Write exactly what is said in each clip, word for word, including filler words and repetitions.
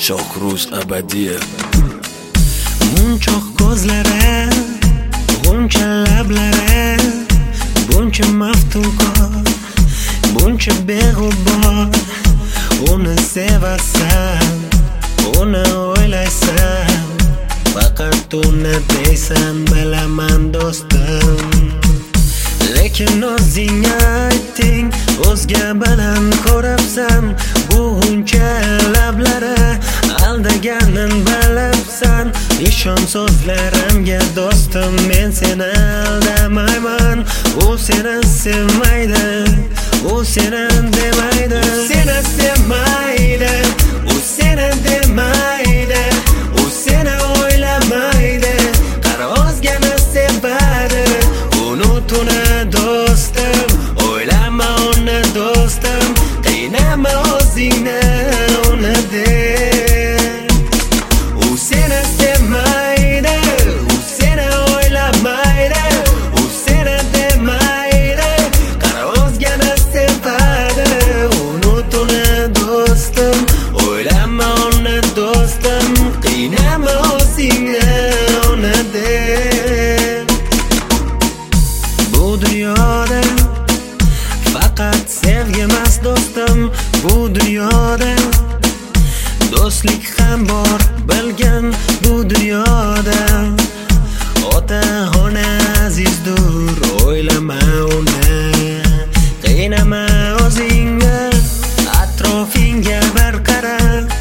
Shohruz Abadiyev. Munchoq ko'zlari, buncha lablari, buncha maftunkor, buncha beg'ubor. Uni sevasan, uni o'ylaysan, faqat uni deysan, bilaman do'stim. Lekin o'zing ayting, o'zga bilan ko'ribsan, bu uncha lablari aldaganin bilibsan. Ishon so'zlarimga do'stim, men seni aldamayman. U seni sevmaydi, u seni demaydi, u seni sevmaydi, u seni demaydi, u seni o'ylamaydi, qara o'zgani sevadi. Unut uni do'stim, o'ylama uni do'stim, qiynama o'zingni uni de. U seni sevmaydi, u seni o'ylamaydi, u seni demaydi, qara o'zgani sevadi. Unut uni do'stim, o'ylama uni do'stim, qiynama o'zingni uni de. Bu dunyoda faqat sevgi emas do'stim, bu dunyoda do'stlik ham bor, bilgin bu dunyoda. Ota-ona azizdur, o'ylama uni, qiynama o'zingni, atrofingga bir qara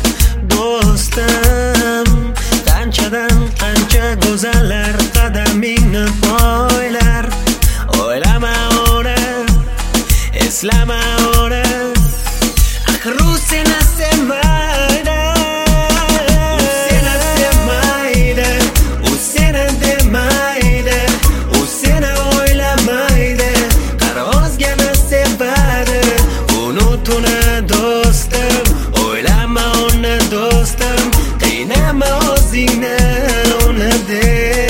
do'stim. Qanchadan qancha go'zallar qadamingni poylar, o'ylama uni, eslama uni, axir u seni sevmaydi, u seni sevmaydi, u seni demaydi, u seni o'ylamaydi, qara o'zgani sevadi. Unut uni do'stim, o'ylama uni do'stim, qiynama o'zingni uni de.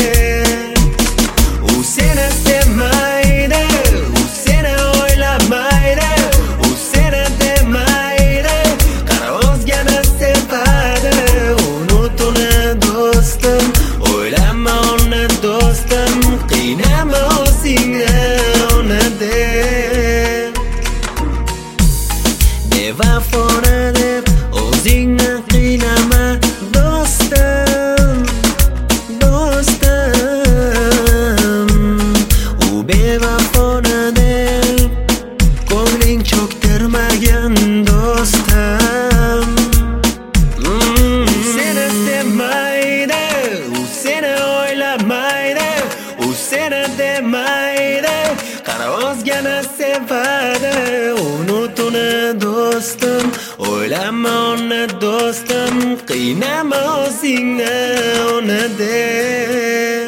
U seni sevmaydi, u seni o'ylamaydi, u seni demaydi, qara o'zgani sevadi. Unut uni do'stim, o'ylama uni do'stim, qiynama o'zingni uni de. Bevafoni deb o'zingni qiynama do'stim, do'stim. U bevafoni deb ko'ngling cho'ktirmagin do'stim. Mm. U seni sevmaydi, u seni o'ylamaydi, u seni demaydi, qara o'zgani sevadi. Unut uni do'stim, o'ylama uni do'stim, qiynama o'zingni uni de.